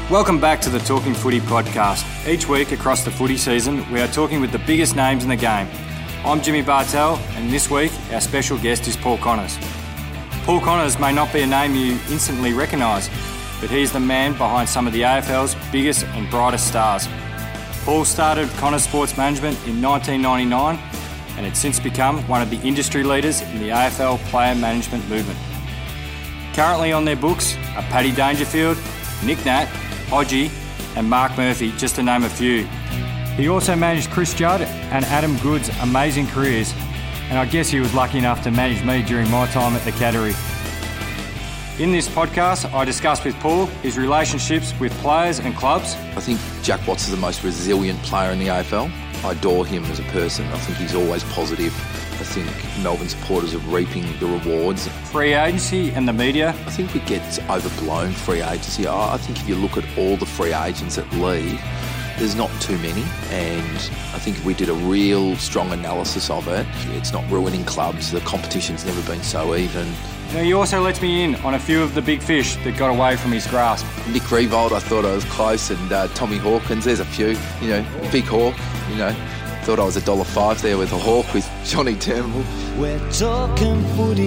Welcome back to the Talking Footy podcast. Each week across the footy season, we are talking with the biggest names in the game. I'm Jimmy Bartell, and this week our special guest is Paul Connors. Paul Connors may not be a name you instantly recognise, but he's the man behind some of the AFL's biggest and brightest stars. Paul started Connors Sports Management in 1999 and it's since become one of the industry leaders in the AFL player management movement. Currently on their books are Paddy Dangerfield, Nick Nat, Hodgie and Mark Murphy, just to name a few. He also managed Chris Judd and Adam Good's amazing careers, and I guess he was lucky enough to manage me during my time at the Cattery. In this podcast, I discuss with Paul his relationships with players and clubs. I think Jack Watts is the most resilient player in the AFL. I adore him as a person. I think he's always positive. I think Melbourne supporters are reaping the rewards. Free agency and the media. I think we get overblown free agency. I think if you look at all the free agents that leave, there's not too many, and I think if we did a real strong analysis of it, it's not ruining clubs. The competition's never been so even. Now, he also lets me in on a few of the big fish that got away from his grasp. Nick Riewoldt, I thought I was close, and Tommy Hawkins, there's a few, Big Hawk, Thought I was $1.05 there with a Hawk with Johnny Turnbull. We're talking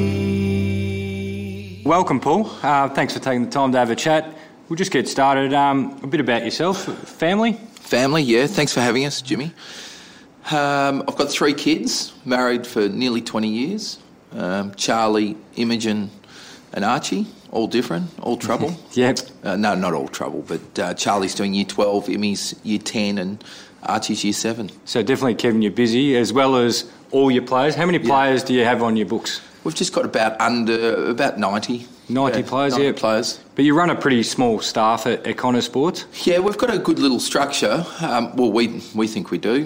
footy. Welcome, Paul. Thanks for taking the time to have a chat. We'll just get started. A bit about yourself. Family? Family, yeah. Thanks for having us, Jimmy. I've got 3 kids, married for nearly 20 years. Charlie, Imogen and Archie, all different, all trouble. Yep. No, not all trouble, but Charlie's doing year 12, Imi's year 10 and Archie's year 7. So definitely keeping you busy, as well as all your players. How many players do you have on your books? We've just got about 90. 90 players, 90 players. But you run a pretty small staff at Connors Sports. Yeah, we've got a good little structure. We think we do.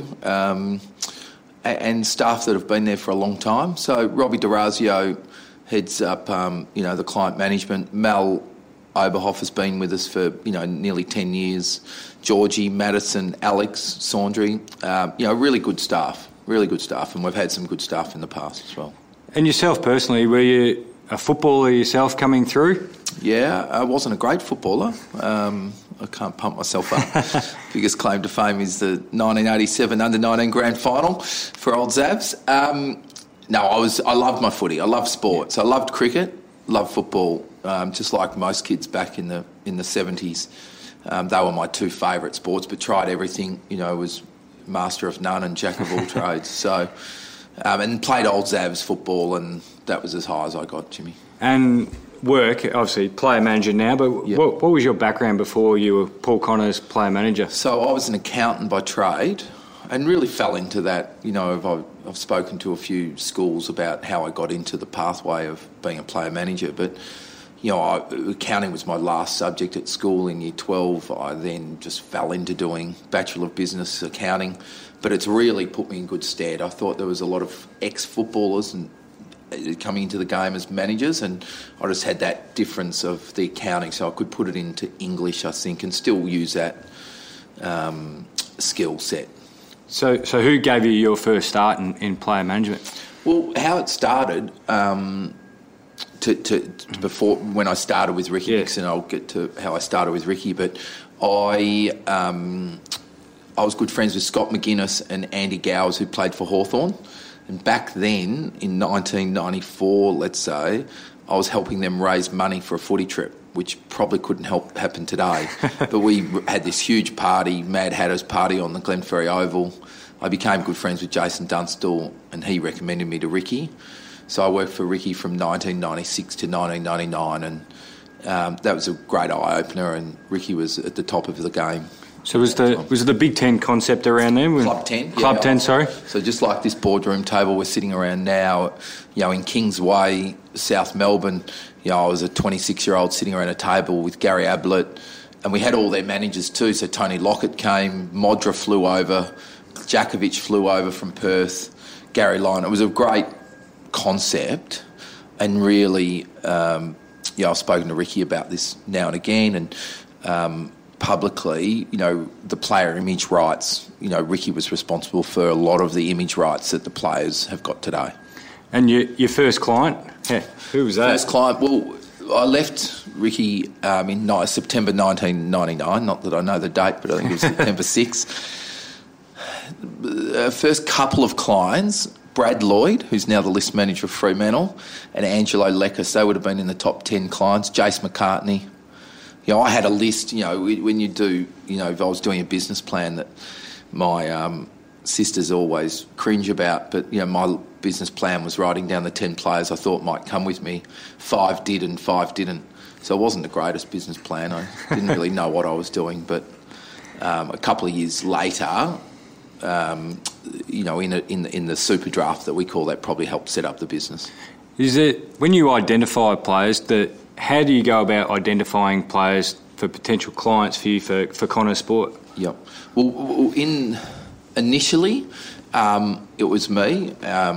And staff that have been there for a long time. So Robbie D'Orazio heads up, the client management. Mal Oberhoff has been with us for, nearly 10 years. Georgie, Madison, Alex, Saundry, really good staff, and we've had some good staff in the past as well. And yourself personally, were you a footballer yourself coming through? Yeah, I wasn't a great footballer. I can't pump myself up. Biggest claim to fame is the 1987 Under-19 Grand Final for Old Zabs. I loved my footy. I loved sports. I loved cricket, loved football, just like most kids back in the 70s. They were my 2 favourite sports, but tried everything, was master of none and jack of all trades. So, and played Old Zabs football, and that was as high as I got, Jimmy. And work, obviously, player manager now, but yep. What was your background before you were Paul Connors player manager? So I was an accountant by trade and really fell into that. I've spoken to a few schools about how I got into the pathway of being a player manager, but accounting was my last subject at school in year 12. I then just fell into doing Bachelor of Business Accounting, but it's really put me in good stead. I thought there was a lot of ex-footballers and coming into the game as managers, and I just had that difference of the accounting, so I could put it into English, I think, and still use that skill set. So who gave you your first start in player management? Well, how it started, before when I started with Ricky Nixon, I'll get to how I started with Ricky, but I was good friends with Scott McGuinness and Andy Gowers, who played for Hawthorn. And back then, in 1994, let's say, I was helping them raise money for a footy trip, which probably couldn't happen today. But we had this huge party, Mad Hatters party on the Glenferrie Oval. I became good friends with Jason Dunstall, and he recommended me to Ricky. So I worked for Ricky from 1996 to 1999, and that was a great eye-opener, and Ricky was at the top of the game. So was the Big Ten concept around there? Club 10. Club 10, sorry. So just like this boardroom table we're sitting around now, in Kingsway, South Melbourne, I was a 26-year-old sitting around a table with Gary Ablett, and we had all their managers too. So Tony Lockett came, Modra flew over, Djakovic flew over from Perth, Gary Lyon. It was a great concept, and really, I've spoken to Ricky about this now and again, and publicly, the player image rights, Ricky was responsible for a lot of the image rights that the players have got today. And your first client, who was that? First client, well, I left Ricky in September 1999. Not that I know the date, but I think it was September 6th. The first couple of clients, Brad Lloyd, who's now the list manager of Fremantle, and Angelo Lekis, they would have been in the top 10 clients. Jace McCartney. I had a list, when you do, if I was doing a business plan that my sisters always cringe about, but, my business plan was writing down the 10 players I thought might come with me. 5 did and 5 didn't. So it wasn't the greatest business plan. I didn't really know what I was doing, but a couple of years later, in the super draft that we call, that probably helped set up the business. Is it, when you identify players, how do you go about identifying players for potential clients for you for Connor Sport? Yep. Well, initially, it was me,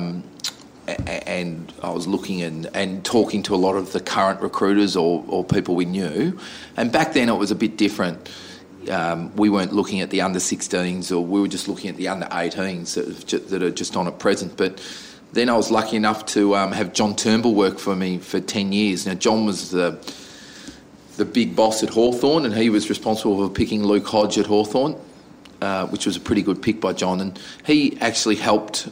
and I was looking and talking to a lot of the current recruiters or people we knew. And back then it was a bit different. We weren't looking at the under-16s, or we were just looking at the under-18s that are just on at present. But then I was lucky enough to have John Turnbull work for me for 10 years. Now, John was the big boss at Hawthorn, and he was responsible for picking Luke Hodge at Hawthorn, which was a pretty good pick by John. And he actually helped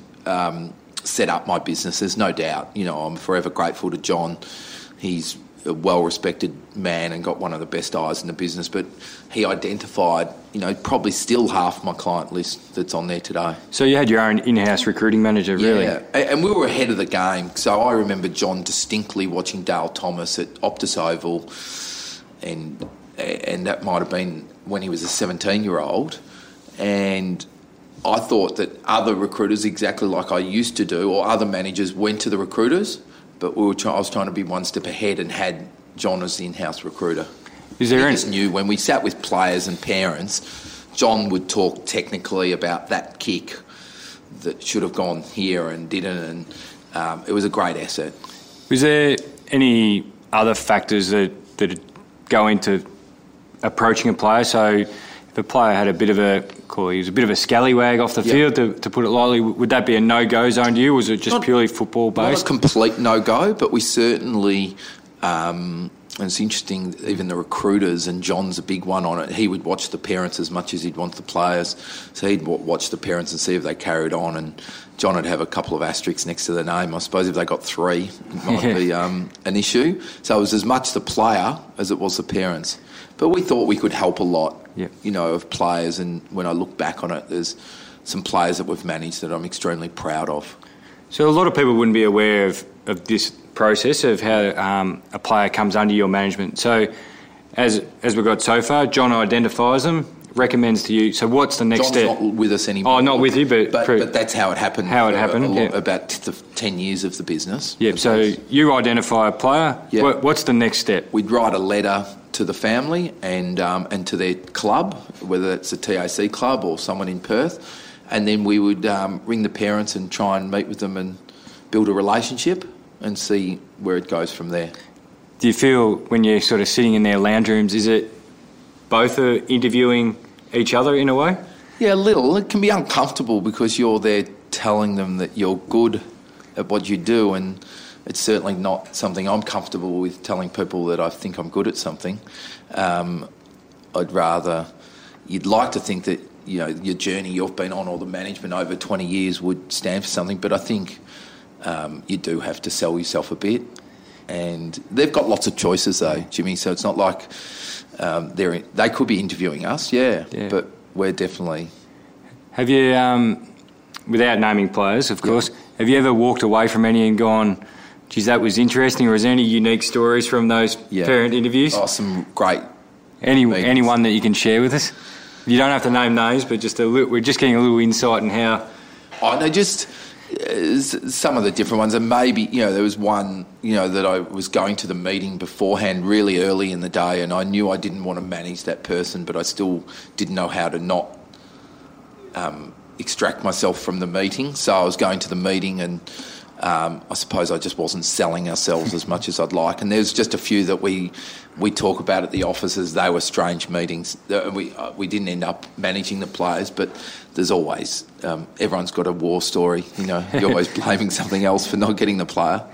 set up my business, there's no doubt. I'm forever grateful to John. He's a well-respected man and got one of the best eyes in the business, but he identified, probably still half my client list that's on there today. So you had your own in-house recruiting manager, really? Yeah, and we were ahead of the game. So I remember John distinctly watching Dale Thomas at Optus Oval, and that might have been when he was a 17-year-old, and I thought that other recruiters, exactly like I used to do, or other managers, went to the recruiters, but I was trying to be one step ahead and had John as the in-house recruiter. He just knew when we sat with players and parents, John would talk technically about that kick that should have gone here and didn't, and it was a great asset. Was there any other factors that go into approaching a player? So if a player had he was a bit of a scallywag off the field, to put it lightly, would that be a no-go zone to you, or was it just purely football-based? Not a complete no-go, but we certainly, and it's interesting, even the recruiters, and John's a big one on it, he would watch the parents as much as he'd want the players. So he'd watch the parents and see if they carried on, and John would have a couple of asterisks next to the name. I suppose if they got 3, it might be an issue. So it was as much the player as it was the parents. But we thought we could help a lot, of players. And when I look back on it, there's some players that we've managed that I'm extremely proud of. So a lot of people wouldn't be aware of this process of how a player comes under your management. So as we've got so far, John identifies them, recommends to you. So what's the next step? John's not with us anymore. Oh, not with you, but that's how it happened. About the 10 years of the business. Yep. So you identify a player. Yep. What's the next step? We'd write a letter to the family and to their club, whether it's a TAC club or someone in Perth, and then we would ring the parents and try and meet with them and build a relationship and see where it goes from there. Do you feel when you're sort of sitting in their lounge rooms, is it both are interviewing each other in a way? Yeah, a little. It can be uncomfortable because you're there telling them that you're good at what you do, and it's certainly not something I'm comfortable with, telling people that I think I'm good at something. You'd like to think that, your journey you've been on, or the management over 20 years would stand for something, but I think you do have to sell yourself a bit. And they've got lots of choices though, Jimmy, so it's not like they could be interviewing us, but we're definitely... Have you, without naming players, of course, have you ever walked away from any and gone, geez, that was interesting, or is there any unique stories from those parent interviews? Oh, some great Anyone that you can share with us? You don't have to name names, but we're just getting a little insight in how... Oh, no, just some of the different ones. And maybe, there was one, that I was going to the meeting beforehand really early in the day, and I knew I didn't want to manage that person, but I still didn't know how to not extract myself from the meeting. So I was going to the meeting, and I suppose I just wasn't selling ourselves as much as I'd like. And there's just a few that we talk about at the offices. They were strange meetings. We didn't end up managing the players, but there's always everyone's got a war story. You're always blaming something else for not getting the player.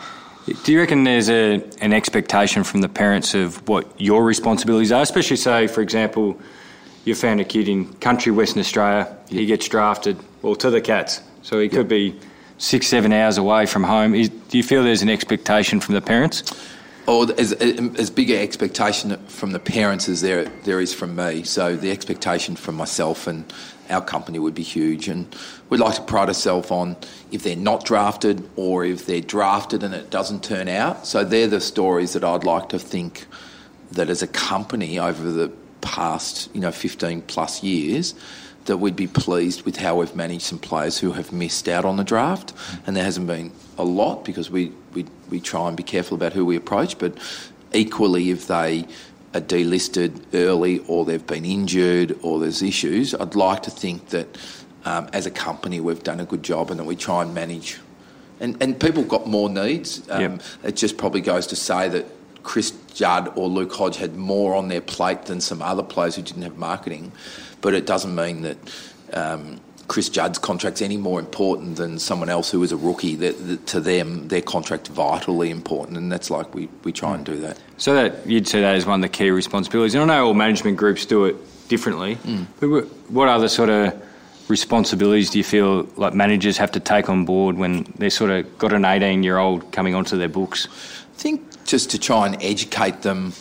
Do you reckon there's an expectation from the parents of what your responsibilities are? Especially, say, for example, you found a kid in country Western Australia, he gets drafted, to the Cats, so he could be 6-7 hours away from home. Do you feel there's an expectation from the parents? Or as big an expectation from the parents as there is from me. So the expectation from myself and our company would be huge, and we'd like to pride ourselves on if they're not drafted or if they're drafted and it doesn't turn out. So they're the stories that I'd like to think that as a company over the past 15 plus years that we'd be pleased with how we've managed some players who have missed out on the draft, and there hasn't been a lot because we try and be careful about who we approach, but equally if they are delisted early or they've been injured or there's issues, I'd like to think that as a company we've done a good job and that we try and manage. And people have got more needs. It just probably goes to say that Chris Judd or Luke Hodge had more on their plate than some other players who didn't have marketing, but it doesn't mean that Chris Judd's contract's any more important than someone else who is a rookie. To them, their contract's vitally important, and that's like we try and do that. So that you'd say that is one of the key responsibilities. And I know all management groups do it differently, but what other sort of responsibilities do you feel like managers have to take on board when they've sort of got an 18-year-old coming onto their books? I think just to try and educate them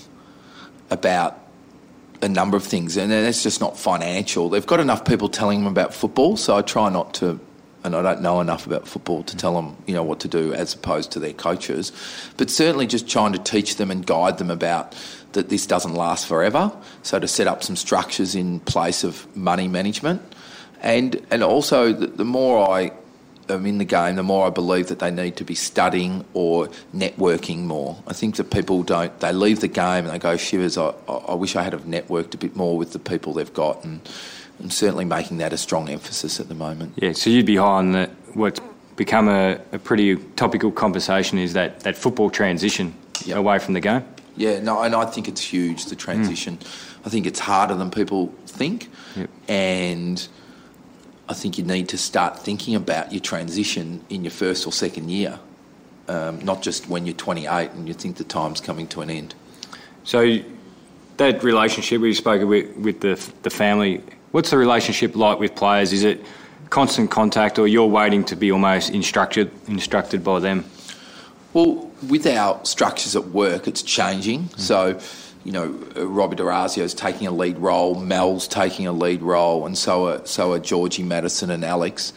about a number of things, and that's just not financial. They've got enough people telling them about football, so I try not to, and I don't know enough about football to tell them, what to do as opposed to their coaches. But certainly just trying to teach them and guide them about that this doesn't last forever, so to set up some structures in place of money management. And also, the more I am in the game, the more I believe that they need to be studying or networking more. I think that people they leave the game and they go, shivers, I wish I had have networked a bit more with the people they've got, and I'm certainly making that a strong emphasis at the moment. Yeah, so you'd be high on that. What's become a pretty topical conversation is that football transition away from the game. Yeah, no, and I think it's huge, the transition. I think it's harder than people think, and I think you need to start thinking about your transition in your first or second year, not just when you're 28 and you think the time's coming to an end. So that relationship we spoke with the family, what's the relationship like with players? Is it constant contact, or you're waiting to be almost instructed by them? Well, with our structures at work, it's changing. So, Robbie D'Orazio's taking a lead role, Mel's taking a lead role, and so are Georgie, Madison and Alex.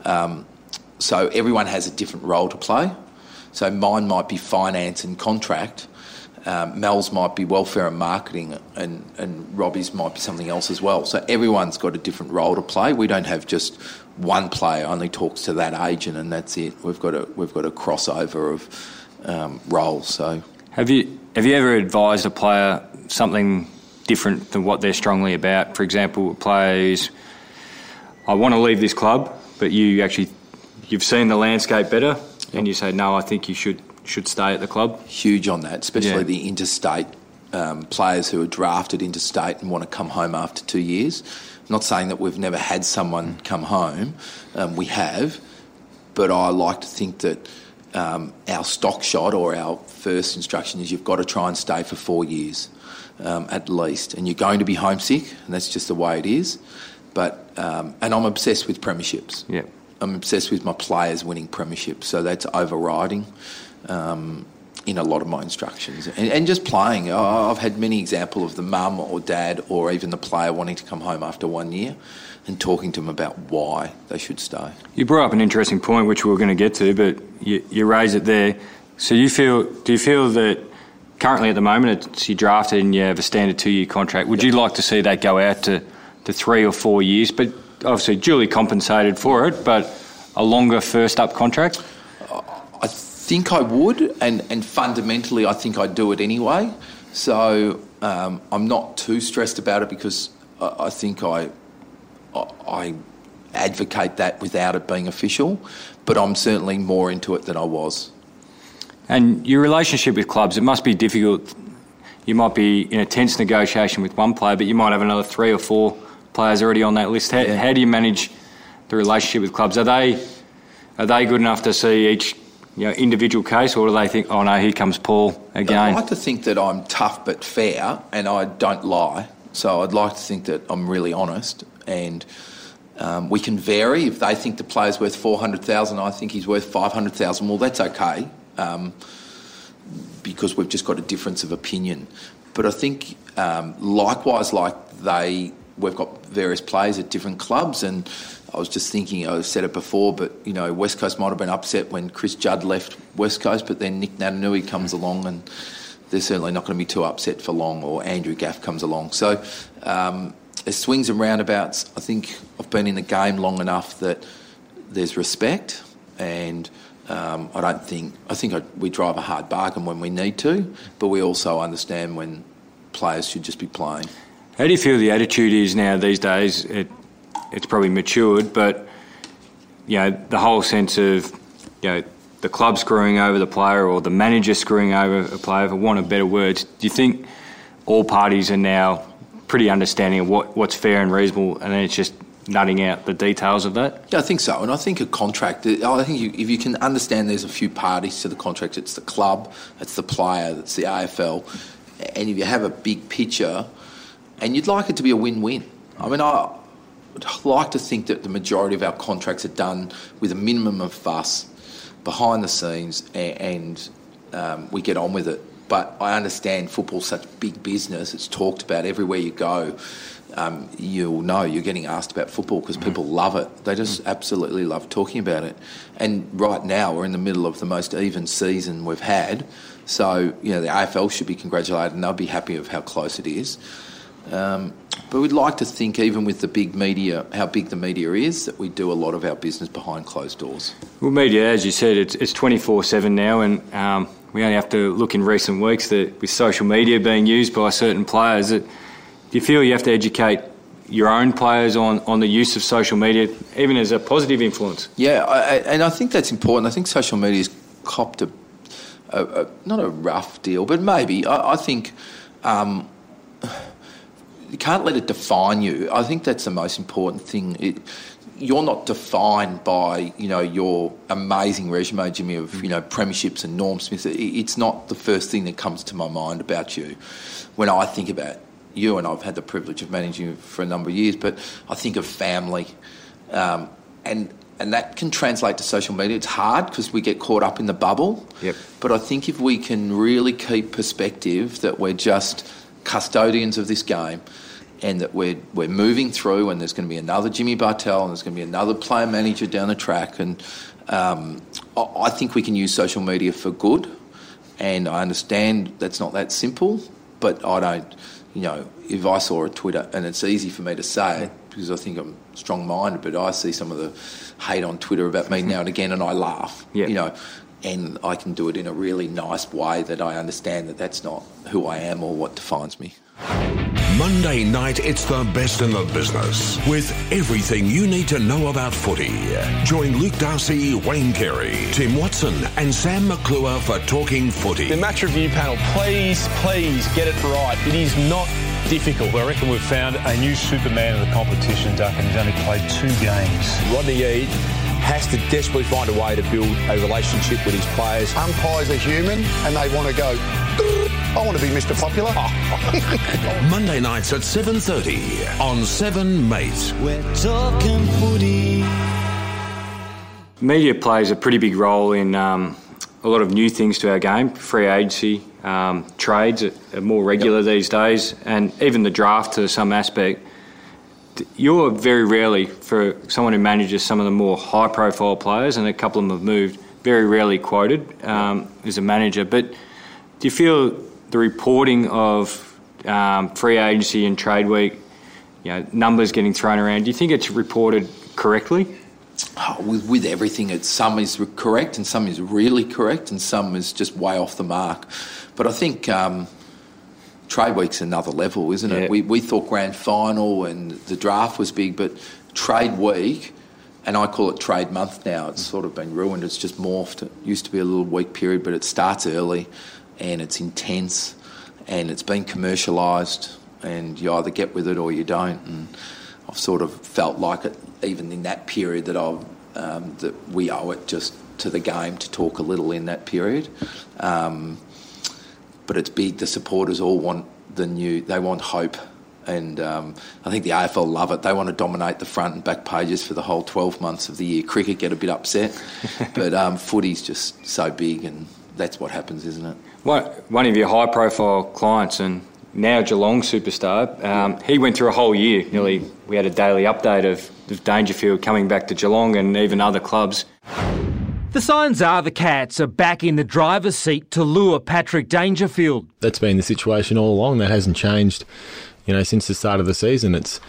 So everyone has a different role to play. So mine might be finance and contract, Mel's might be welfare and marketing, and Robbie's might be something else as well. So everyone's got a different role to play. We don't have just one player only talks to that agent and that's it. We've got a crossover of roles. So have you ever advised a player something different than what they're strongly about? For example, a player who's, I want to leave this club, but you've seen the landscape better, and you say, no, I think you should stay at the club. Huge on that, especially the interstate players who are drafted interstate and want to come home after 2 years. I'm not saying that we've never had someone come home. We have, but I like to think that our stock shot or our first instruction is you've got to try and stay for 4 years at least, and you're going to be homesick, and that's just the way it is. But and I'm obsessed with premierships. Yeah. I'm obsessed with my players winning premierships, so that's overriding in a lot of my instructions. And just playing. I've had many examples of the mum or dad or even the player wanting to come home after 1 year and talking to them about why they should stay. You brought up an interesting point, which we were going to get to, but you raise it there. So do you feel that currently at the moment you're drafted and you have a standard 2-year contract, would you like to see that go out to 3 or 4 years, but obviously duly compensated for it, but a longer first-up contract? I think I would, and fundamentally I think I'd do it anyway. So I'm not too stressed about it because I think I advocate that without it being official, but I'm certainly more into it than I was. And your relationship with clubs, it must be difficult. You might be in a tense negotiation with one player, but you might have another 3 or 4 players already on that list. How do you manage the relationship with clubs? Are they good enough to see each individual case, or do they think, oh no, here comes Paul again? I like to think that I'm tough but fair and I don't lie. So I'd like to think that I'm really honest, and we can vary. If they think the player's worth $400,000, I think he's worth $500,000. Well, that's okay, because we've just got a difference of opinion. But I think likewise, we've got various players at different clubs, and I was just thinking, I've said it before, but West Coast might have been upset when Chris Judd left West Coast, but then Nick Natanui comes along, and they're certainly not going to be too upset for long, or Andrew Gaff comes along. So there's swings and roundabouts. I think I've been in the game long enough that there's respect, and I think we drive a hard bargain when we need to, but we also understand when players should just be playing. How do you feel the attitude is now these days? It's probably matured, but the whole sense of the club screwing over the player or the manager screwing over a player, for want of better words. Do you think all parties are now pretty understanding of what's fair and reasonable, and then it's just nutting out the details of that? Yeah, I think so. And I think a contract, I think if you can understand there's a few parties to the contract, it's the club, it's the player, it's the AFL, and if you have a big picture, and you'd like it to be a win-win. I mean, I would like to think that the majority of our contracts are done with a minimum of fuss behind the scenes, and we get on with it. But I understand football's such big business, it's talked about everywhere you go. You'll know you're getting asked about football because people love it. They just absolutely love talking about it. And right now we're in the middle of the most even season we've had. So, the AFL should be congratulated and they'll be happy of how close it is. But we'd like to think, even with the big media, how big the media is, that we do a lot of our business behind closed doors. Well, media, as you said, it's 24/7 now, and we only have to look in recent weeks that with social media being used by certain players, do you feel you have to educate your own players on the use of social media, even as a positive influence? Yeah, and I think that's important. I think social media's copped not a rough deal, but maybe. I think you can't let it define you. I think that's the most important thing. You're not defined by, your amazing resume, Jimmy, of, premierships and Norm Smith. It's not the first thing that comes to my mind about you when I think about you, and I've had the privilege of managing you for a number of years, but I think of family. And that can translate to social media. It's hard because we get caught up in the bubble. Yep. But I think if we can really keep perspective that we're just custodians of this game, and that we're moving through, and there's going to be another Jimmy Bartel, and there's going to be another player manager down the track, and I think we can use social media for good, and I understand that's not that simple, but I don't, if I saw a Twitter, and it's easy for me to say it because I think I'm strong-minded, but I see some of the hate on Twitter about me now and again, and I laugh, and I can do it in a really nice way that I understand that that's not who I am or what defines me. Monday night, it's the best in the business with everything you need to know about footy. Join Luke Darcy, Wayne Carey, Tim Watson and Sam McClure for Talking Footy. The match review panel, please get it right. It is not difficult. I reckon we've found a new Superman of the competition, Duncan. He's only played 2 games. Rodney Eade has to desperately find a way to build a relationship with his players. Umpires are human and they want to go, I want to be Mr. Popular. Monday nights at 7:30 on 7 Mate. We're talking footy. Media plays a pretty big role in a lot of new things to our game. Free agency, trades are more regular these days, and even the draft to some aspect. You're very rarely, for someone who manages some of the more high-profile players, and a couple of them have moved, very rarely quoted as a manager. But do you feel the reporting of free agency and trade week, numbers getting thrown around, do you think it's reported correctly? With everything, some is correct and some is really correct and some is just way off the mark. But I think trade week's another level, isn't it? Yeah. We thought grand final and the draft was big, but trade week, and I call it trade month now, it's sort of been ruined. It's just morphed. It used to be a little week period, but it starts early and it's intense and it's been commercialised, and you either get with it or you don't. And I've sort of felt like it, even in that period, that we owe it just to the game to talk a little in that period. But it's big. The supporters all want they want hope. And I think the AFL love it. They want to dominate the front and back pages for the whole 12 months of the year. Cricket get a bit upset, but footy's just so big, and that's what happens, isn't it? One of your high-profile clients and now Geelong superstar, he went through a whole year. Nearly, we had a daily update of Dangerfield coming back to Geelong and even other clubs. The signs are the Cats are back in the driver's seat to lure Patrick Dangerfield. That's been the situation all along. That hasn't changed. Since the start of the season, it's,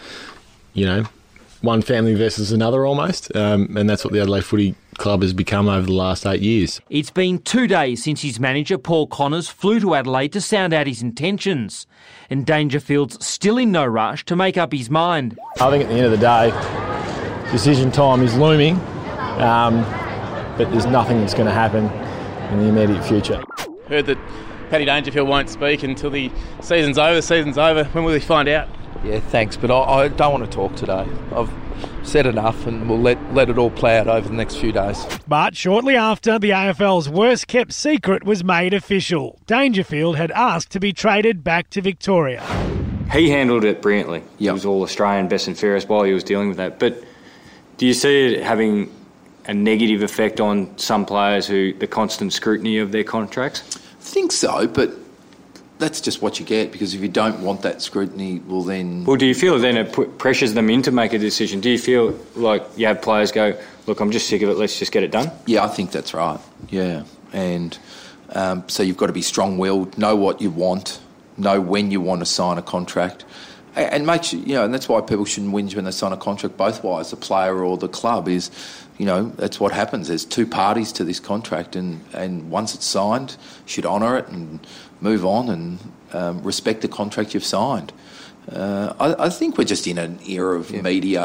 one family versus another almost, and that's what the Adelaide Footy Club has become over the last 8 years. It's been 2 days since his manager, Paul Connors, flew to Adelaide to sound out his intentions, and Dangerfield's still in no rush to make up his mind. I think at the end of the day, decision time is looming, but there's nothing that's going to happen in the immediate future. Heard that Paddy Dangerfield won't speak until the season's over. When will we find out? Yeah, thanks, but I don't want to talk today. I've said enough, and we'll let it all play out over the next few days. But shortly after, the AFL's worst-kept secret was made official. Dangerfield had asked to be traded back to Victoria. He handled it brilliantly. Yep. He was all Australian, best and fairest while he was dealing with that. But do you see it having a negative effect on some players the constant scrutiny of their contracts? I think so, but that's just what you get, because if you don't want that scrutiny, well then... Well, do you feel then it pressures them in to make a decision? Do you feel like you have players go, look, I'm just sick of it, let's just get it done? Yeah, I think that's right, yeah. And so you've got to be strong-willed, know what you want, know when you want to sign a contract, and make sure, and that's why people shouldn't whinge when they sign a contract both ways, the player or the club, is... that's what happens. There's two parties to this contract, and once it's signed, you should honour it and move on and respect the contract you've signed. I think we're just in an era of media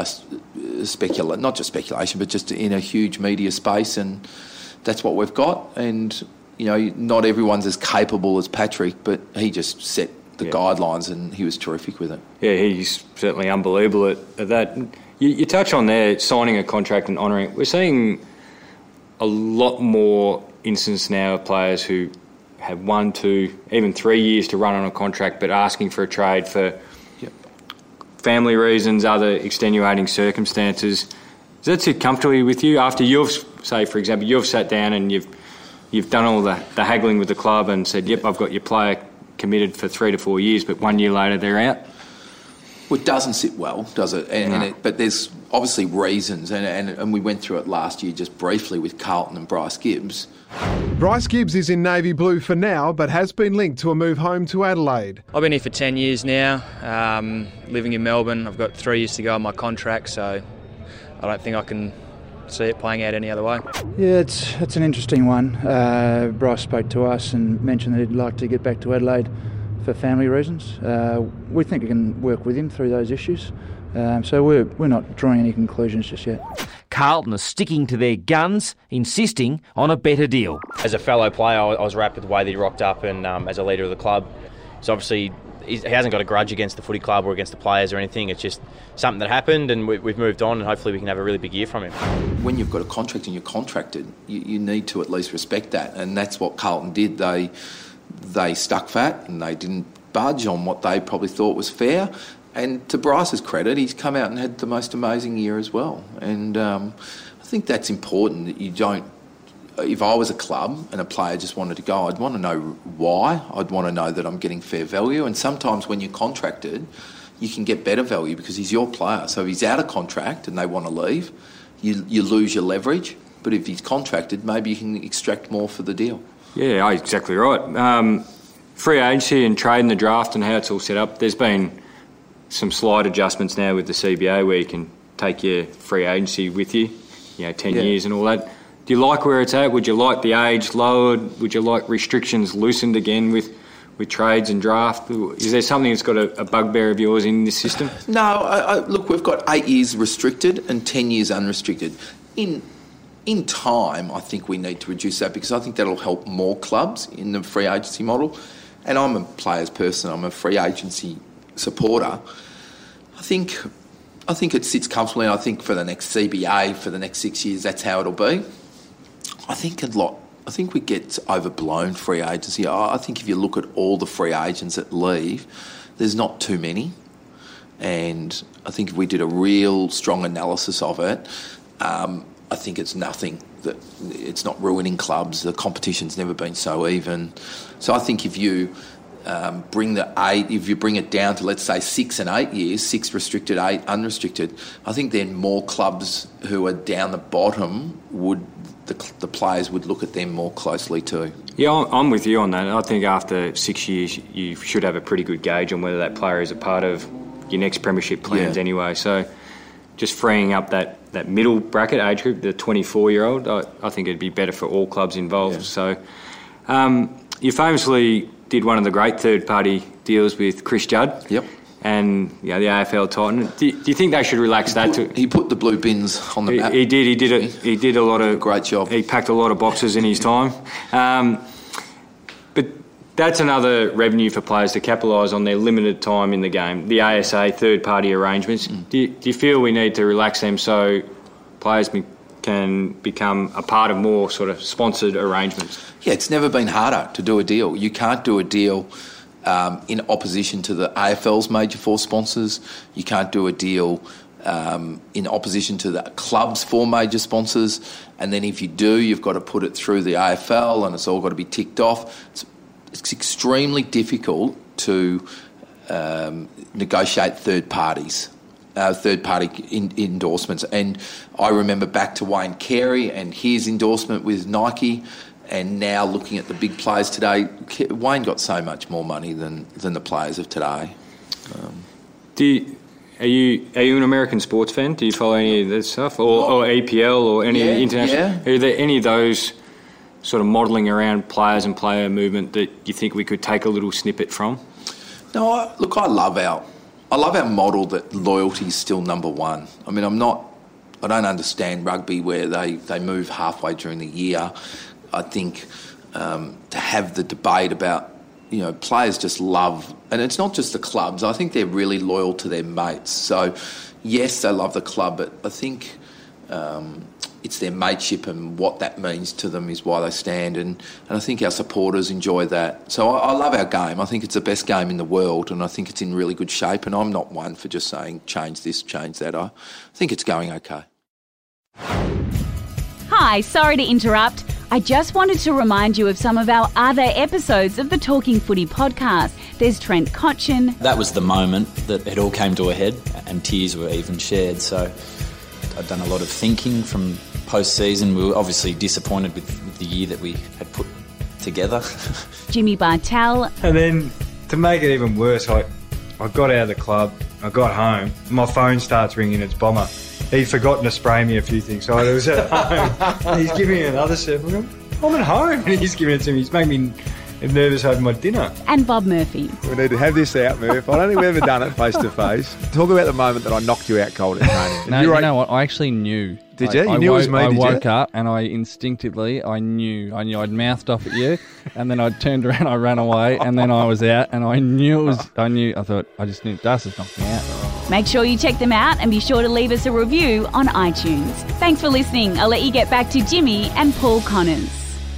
not just speculation, but just in a huge media space, and that's what we've got. And, not everyone's as capable as Patrick, but he just set the guidelines, and he was terrific with it. Yeah, he's certainly unbelievable at that. You touch on there, signing a contract and honouring it. We're seeing a lot more instances now of players who have 1, 2, even 3 years to run on a contract, but asking for a trade for family reasons, other extenuating circumstances. Does that sit comfortably with you after you've, say, for example, you've sat down and you've done all the haggling with the club and said, yep, I've got your player committed for 3 to 4 years, but 1 year later they're out? Well, it doesn't sit well, does it? But there's obviously reasons, and we went through it last year just briefly with Carlton and Bryce Gibbs. Bryce Gibbs is in navy blue for now, but has been linked to a move home to Adelaide. I've been here for 10 years now, living in Melbourne. I've got 3 years to go on my contract, so I don't think I can see it playing out any other way. Yeah, it's an interesting one. Bryce spoke to us and mentioned that he'd like to get back to Adelaide for family reasons. We think we can work with him through those issues. So we're not drawing any conclusions just yet. Carlton are sticking to their guns, insisting on a better deal. As a fellow player, I was wrapped with the way that he rocked up, and as a leader of the club, so obviously he hasn't got a grudge against the footy club or against the players or anything. It's just something that happened, and we've moved on, and hopefully we can have a really big year from him. When you've got a contract and you're contracted, you need to at least respect that, and that's what Carlton did. They stuck fat and they didn't budge on what they probably thought was fair. And to Bryce's credit, he's come out and had the most amazing year as well. And I think that's important, that you don't... If I was a club and a player just wanted to go, I'd want to know why. I'd want to know that I'm getting fair value. And sometimes when you're contracted, you can get better value because he's your player. So if he's out of contract and they want to leave, you lose your leverage. But if he's contracted, maybe you can extract more for the deal. Yeah, exactly right. Free agency and trade in the draft and how it's all set up, there's been some slight adjustments now with the CBA where you can take your free agency with you, 10 years and all that. Do you like where it's at? Would you like the age lowered? Would you like restrictions loosened again with trades and draft? Is there something that's got a bugbear of yours in this system? No, look, we've got 8 years restricted and 10 years unrestricted. In time, I think we need to reduce that because I think that'll help more clubs in the free agency model. And I'm a players person, I'm a free agency supporter. I think it sits comfortably, and I think for the next CBA, for the next 6 years, that's how it'll be. I think we get overblown free agency. I think if you look at all the free agents that leave, there's not too many. And I think if we did a real strong analysis of it, I think it's nothing. That it's not ruining clubs. The competition's never been so even. So I think if you bring it down to, let's say, 6 and 8 years, 6 restricted, 8 unrestricted, I think then more clubs who are down the bottom the players would look at them more closely too. Yeah, I'm with you on that. I think after 6 years, you should have a pretty good gauge on whether that player is a part of your next premiership plans anyway. So just freeing up that middle bracket age group, the 24-year-old, I think it'd be better for all clubs involved. So you famously did one of the great third-party deals with Chris Judd. Yep. And the AFL Titan. Do you think they should relax that too? He put the blue bins on the map. He did. He did a lot of great job. He packed a lot of boxes in his time. But that's another revenue for players to capitalise on their limited time in the game. The ASA third-party arrangements. Do you feel we need to relax them so players can become a part of more sort of sponsored arrangements? Yeah, it's never been harder to do a deal. You can't do a deal in opposition to the AFL's major 4 sponsors. You can't do a deal in opposition to the club's 4 major sponsors. And then if you do, you've got to put it through the AFL and it's all got to be ticked off. It's extremely difficult to negotiate third-party endorsements. And I remember back to Wayne Carey and his endorsement with Nike. And now looking at the big players today, Wayne got so much more money than the players of today. Are you an American sports fan? Do you follow any of this stuff, or EPL or any international? Yeah. Are there any of those sort of modelling around players and player movement that you think we could take a little snippet from? No, I love our model that loyalty is still number one. I mean, I don't understand rugby where they move halfway during the year. I think to have the debate about, players just love, and it's not just the clubs, I think they're really loyal to their mates. So, yes, they love the club, but I think it's their mateship and what that means to them is why they stand, and I think our supporters enjoy that. So I love our game. I think it's the best game in the world, and I think it's in really good shape, and I'm not one for just saying change this, change that. I think it's going okay. Hi, sorry to interrupt. I just wanted to remind you of some of our other episodes of the Talking Footy podcast. There's Trent Cotchin. That was the moment that it all came to a head and tears were even shared. So I'd done a lot of thinking from post-season. We were obviously disappointed with the year that we had put together. Jimmy Bartel. And then to make it even worse, I got out of the club, I got home, my phone starts ringing, it's Bomber. He'd forgotten to spray me a few things, so I was at home. He's giving me another sip. I'm at home, and he's giving it to me. He's making me nervous over my dinner. And Bob Murphy. We need to have this out, Murph. I don't think we've ever done it face to face. Talk about the moment that I knocked you out cold at training. No, you know what? I actually knew. Did you? You knew it was me, I did you? woke up and I instinctively, I knew I'd mouthed off at you, and then I turned around, I ran away, and then I was out, and I thought, I just knew Dust has knocked me out. Make sure you check them out and be sure to leave us a review on iTunes. Thanks for listening. I'll let you get back to Jimmy and Paul Connors.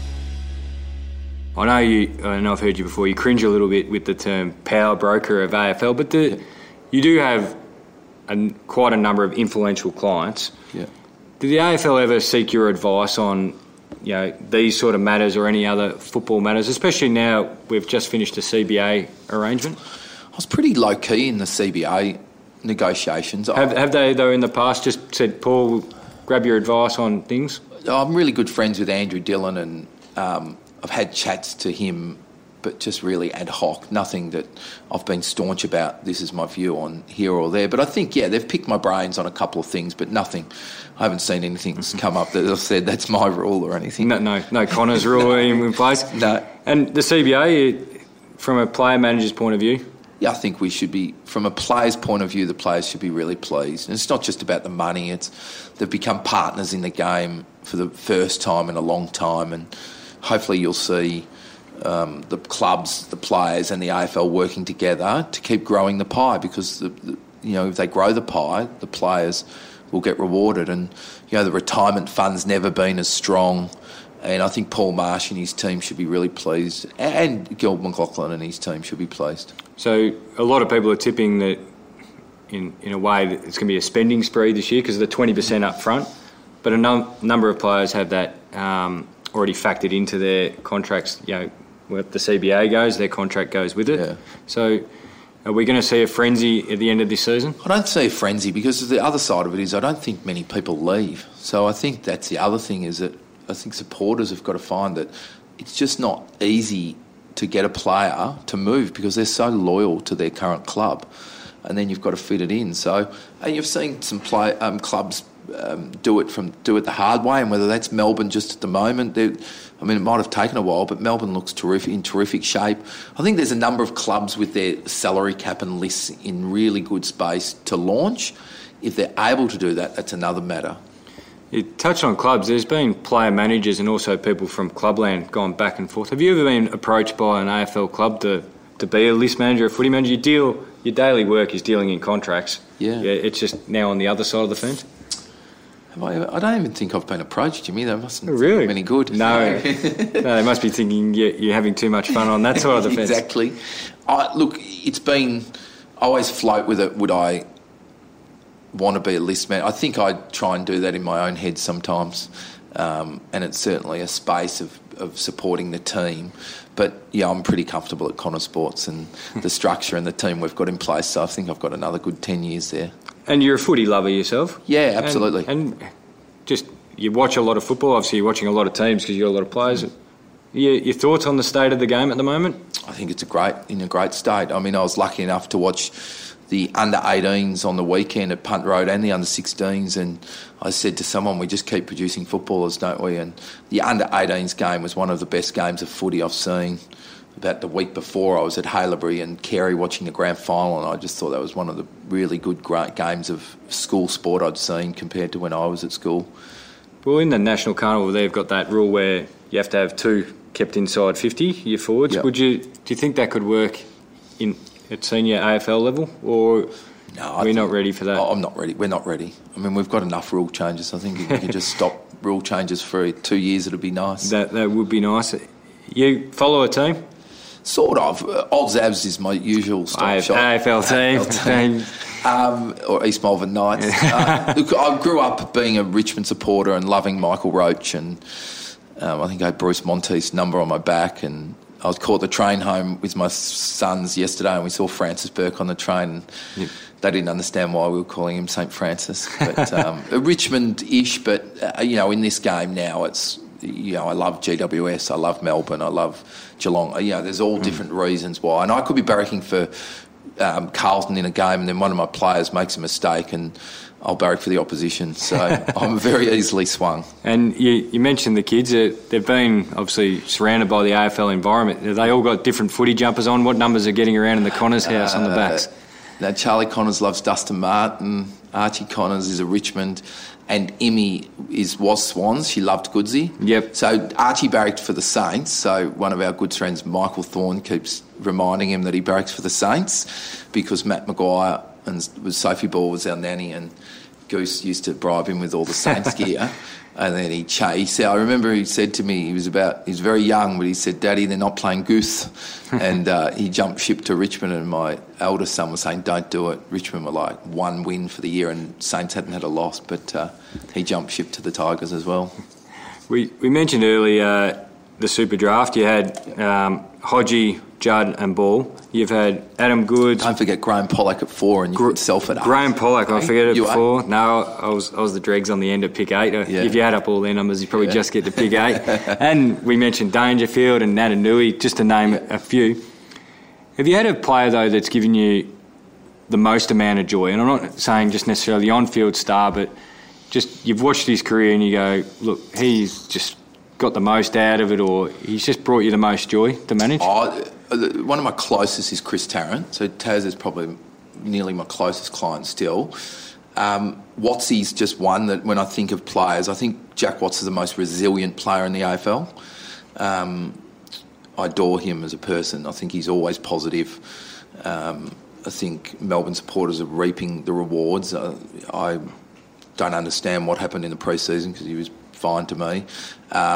I know I've heard you before, you cringe a little bit with the term power broker of AFL, but you do have quite a number of influential clients. Yeah. Did the AFL ever seek your advice on these sort of matters or any other football matters, especially now we've just finished a CBA arrangement? I was pretty low-key in the CBA negotiations. Have they, though, in the past just said, Paul, grab your advice on things? I'm really good friends with Andrew Dillon, and I've had chats to him, but just really ad hoc, nothing that I've been staunch about, this is my view on here or there. But I think, they've picked my brains on a couple of things, but nothing. I haven't seen anything that's come up that I've said that's my rule or anything. No Connors rule in place? No. And the CBA, from a player-manager's point of view? Yeah, I think we should be, from a player's point of view, the players should be really pleased. And it's not just about the money, they've become partners in the game for the first time in a long time, and hopefully you'll see the clubs, the players and the AFL working together to keep growing the pie, because if they grow the pie, the players will get rewarded. And the retirement fund's never been as strong And I think Paul Marsh and his team should be really pleased, and Gil McLaughlin and his team should be pleased. So a lot of people are tipping that in a way that it's going to be a spending spree this year because of the 20% up front, but a number of players have that already factored into their contracts. You know, where the CBA goes, their contract goes with it. Yeah. So are we going to see a frenzy at the end of this season? I don't see a frenzy because the other side of it is I don't think many people leave. So I think that's the other thing, is that I think supporters have got to find that it's just not easy to get a player to move because they're so loyal to their current club, and then you've got to fit it in. So you've seen some clubs do it the hard way, and whether that's Melbourne just at the moment. I mean, it might have taken a while, but Melbourne looks in terrific shape. I think there's a number of clubs with their salary cap and lists in really good space to launch. If they're able to do that, that's another matter. You touched on clubs. There's been player managers and also people from Clubland gone back and forth. Have you ever been approached by an AFL club to be a list manager, a footy manager? Your daily work is dealing in contracts. Yeah. It's just now on the other side of the fence. I don't even think I've been approached, Jimmy. They mustn't really think any good. No. No, they must be thinking you're having too much fun on that side of the fence. Exactly. Look, it's been... I always float with it, would I want to be a list man? I think I try and do that in my own head sometimes, and it's certainly a space of supporting the team. But, yeah, I'm pretty comfortable at Connor Sports and the structure and the team we've got in place, so I think I've got another good 10 years there. And you're a footy lover yourself? Yeah, absolutely. And just, you watch a lot of football, obviously you're watching a lot of teams because you've got a lot of players. Your thoughts on the state of the game at the moment? I think it's in a great state. I mean, I was lucky enough to watch the under-18s on the weekend at Punt Road and the under-16s, and I said to someone, we just keep producing footballers, don't we? And the under-18s game was one of the best games of footy I've seen. About the week before, I was at Haileybury and Carey watching the grand final, and I just thought that was one of the really good, great games of school sport I'd seen compared to when I was at school. Well, in the National Carnival, they've got that rule where you have to have two kept inside 50, your forwards. Yep. Do you think that could work at senior AFL level, or are we not ready for that? I'm not ready. We're not ready. I mean, we've got enough rule changes. I think if we could just stop rule changes for 2 years, it'd be nice. That would be nice. You follow a team? Sort of. Oz Abs is my usual stop shop. AFL team. Or East Malvern Knights. Look, I grew up being a Richmond supporter and loving Michael Roach, and I think I had Bruce Monteith's number on my back, and I was caught the train home with my sons yesterday, and we saw Francis Burke on the train, and they didn't understand why we were calling him St Francis. But Richmond-ish, but in this game now, it's... I love GWS, I love Melbourne, I love Geelong. There's all different reasons why. And I could be barracking for Carlton in a game, and then one of my players makes a mistake, and I'll barrack for the opposition. So I'm very easily swung. And you mentioned the kids. They've been obviously surrounded by the AFL environment. Have they all got different footy jumpers on? What numbers are getting around in the Connors house on the backs? Now, Charlie Connors loves Dustin Martin. Archie Connors is a Richmond. And Emmy was Swans. She loved Goodsey. Yep. So Archie barracked for the Saints. So one of our good friends, Michael Thorne, keeps reminding him that he barracks for the Saints because Matt Maguire and Sophie Ball was our nanny, and Goose used to bribe him with all the Saints gear. And then he said, I remember he said to me, he was very young, but he said, Daddy, they're not playing Goose. And he jumped ship to Richmond, and my eldest son was saying, don't do it. Richmond were like one win for the year, and Saints hadn't had a loss, but he jumped ship to the Tigers as well. We mentioned earlier the Super Draft. You had Hodgie, Judd and Ball. You've had Adam Goods. Don't forget Graham Pollack at 4, and you could self at 8. Graham Pollack, I forget it before. No, I was the dregs on the end at pick 8. Yeah. If you add up all their numbers, you probably just get to pick 8. And we mentioned Dangerfield and Natanui, just to name a few. Have you had a player, though, that's given you the most amount of joy? And I'm not saying just necessarily the on-field star, but just you've watched his career and you go, look, he's just got the most out of it, or he's just brought you the most joy to manage? One of my closest is Chris Tarrant. So Taz is probably nearly my closest client still. Watsie's just one that when I think of players, I think Jack Watts is the most resilient player in the AFL. I adore him as a person. I think he's always positive. I think Melbourne supporters are reaping the rewards. I don't understand what happened in the pre-season because he was fine to me.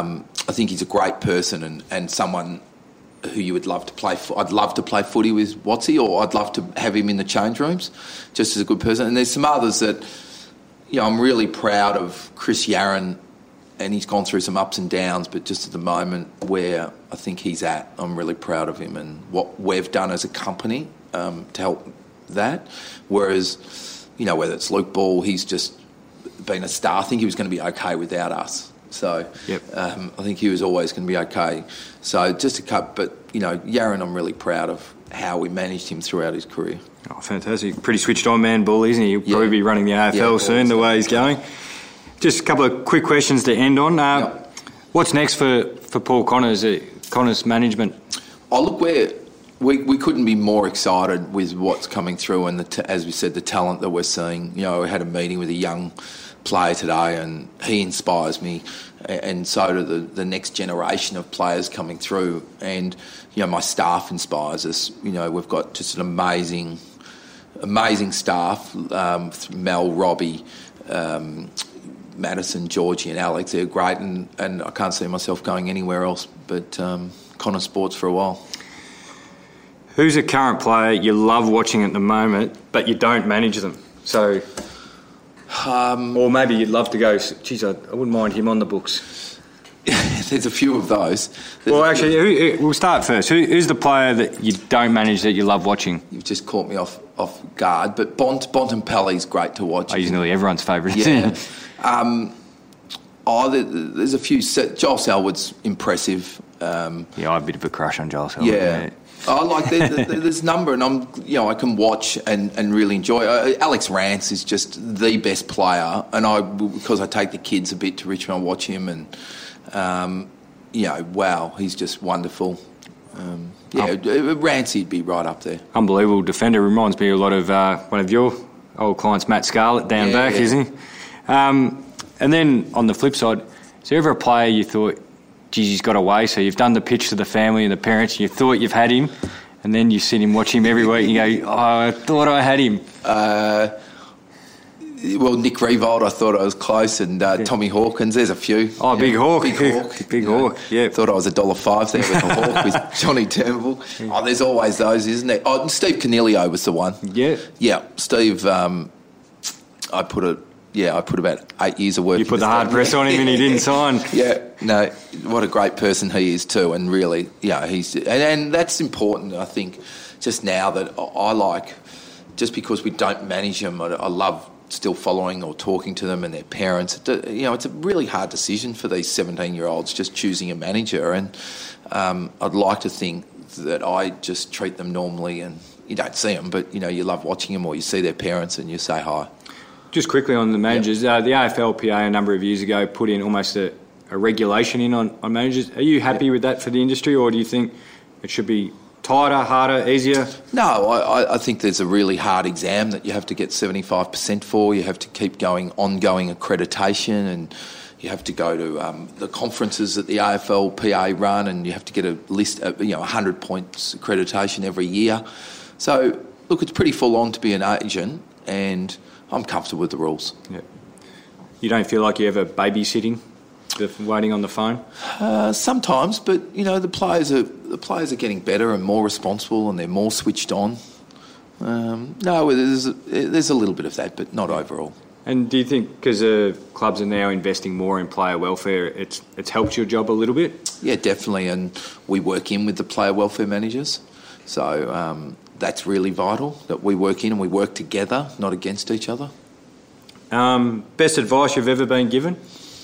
I think he's a great person and someone who you would love to play for. I'd love to play footy with Watsy, or I'd love to have him in the change rooms, just as a good person. And there's some others that, I'm really proud of Chris Yarran, and he's gone through some ups and downs, but just at the moment where I think he's at, I'm really proud of him and what we've done as a company to help that. Whereas, whether it's Luke Ball, he's just been a star. I think he was going to be okay without us. So I think he was always going to be okay. So just a cut, but, Yarran, I'm really proud of how we managed him throughout his career. Oh, fantastic. Pretty switched on man, Bull, isn't he? He'll probably be running the AFL soon, the way he's going. Just a couple of quick questions to end on. What's next for Paul Connors, Connors management? Oh, look, we couldn't be more excited with what's coming through and, as we said, the talent that we're seeing. We had a meeting with a young player today and he inspires me, and so do the next generation of players coming through. And, my staff inspires us. We've got just an amazing staff. Mel, Robbie, Madison, Georgie and Alex, they're great, and I can't see myself going anywhere else but Connor Sports for a while. Who's a current player you love watching at the moment, but you don't manage them? So, or maybe you'd love to go, geez, I wouldn't mind him on the books. There's a few of those. We'll start first. Who's the player that you don't manage that you love watching? You've just caught me off guard, but Bontempelli's great to watch. Oh, he's nearly everyone's favourite, isn't he? There's a few. Joel Selwood's impressive. I have a bit of a crush on Joel Selwood. Yeah. I like there's a number, and I can watch and really enjoy. Alex Rance is just the best player, and because I take the kids a bit to Richmond, I watch him, and wow, he's just wonderful. Rancey'd be right up there. Unbelievable defender. Reminds me a lot of one of your old clients, Matt Scarlett, down back, isn't he? And then on the flip side, is there ever a player you thought, geez, he's got away? So you've done the pitch to the family and the parents, and you thought you've had him, and then you sit him, watch him every week, and you go, I thought I had him. Well, Nick Riewoldt, I thought I was close, and Tommy Hawkins, there's a few. Oh, Big Hawk. Big Hawk, yeah. Thought I was $1.05 there with the Hawk with Johnny Turnbull. Oh, there's always those, isn't there? Oh, Steve Coniglio was the one. Yeah. Yeah, Steve, I put about 8 years of work. You put the hard press on him and he didn't sign. Yeah, no, what a great person he is too, and really, he's and that's important. I think just now that I like, just because we don't manage them, I love still following or talking to them and their parents. It's a really hard decision for these 17-year-olds just choosing a manager, and I'd like to think that I just treat them normally, and you don't see them, but you love watching them, or you see their parents and you say hi. Just quickly on the managers, the AFLPA a number of years ago put in almost a regulation in on managers. Are you happy with that for the industry, or do you think it should be tighter, harder, easier? No, I think there's a really hard exam that you have to get 75% for. You have to keep going ongoing accreditation, and you have to go to the conferences that the AFLPA run, and you have to get a list of 100 points accreditation every year. So, look, it's pretty full on to be an agent, and I'm comfortable with the rules. Yeah. You don't feel like you're ever babysitting, waiting on the phone? Sometimes, but the players are getting better and more responsible, and they're more switched on. No, there's a little bit of that, but not overall. And do you think because clubs are now investing more in player welfare, it's helped your job a little bit? Yeah, definitely, and we work in with the player welfare managers, so that's really vital that we work in and we work together, not against each other. Best advice you've ever been given?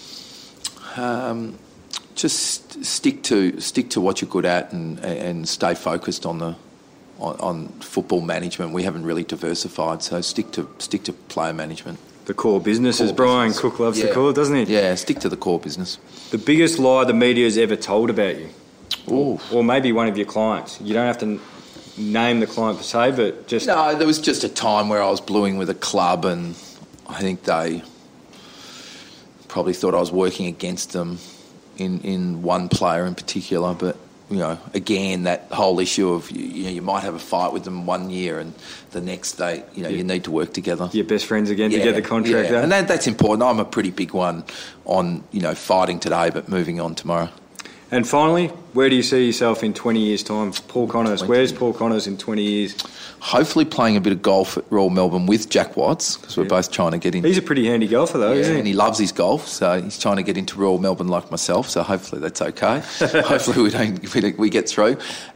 Just stick to what you're good at and stay focused on football management. We haven't really diversified, so stick to player management. The core business, as Brian Cook loves to call it, doesn't he? Yeah, stick to the core business. The biggest lie the media's ever told about you? Or maybe one of your clients. You don't have to name the client per se, but just... No, there was just a time where I was bluing with a club, and I think they probably thought I was working against them in one player in particular, but again, that whole issue of you might have a fight with them 1 year, and the next day you need to work together. You're best friends again to get the contract done. And that's important. I'm a pretty big one on fighting today but moving on tomorrow. And finally, where do you see yourself in 20 years' time? Paul Connors. Where's Paul Connors in 20 years? Hopefully playing a bit of golf at Royal Melbourne with Jack Watts, because we're both trying to get in. He's a pretty handy golfer, though, isn't he? And he loves his golf, so he's trying to get into Royal Melbourne like myself, so hopefully that's okay. Hopefully we get through.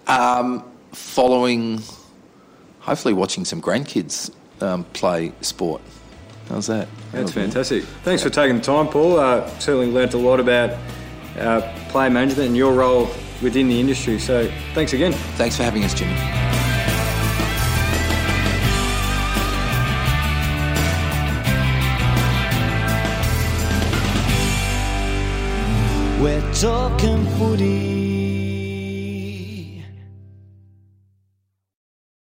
Hopefully watching some grandkids play sport. How's that? That's fantastic. Thanks for taking the time, Paul. Certainly learnt a lot about player management and your role within the industry, so thanks again. Thanks for having us, Jimmy. We're talking footy.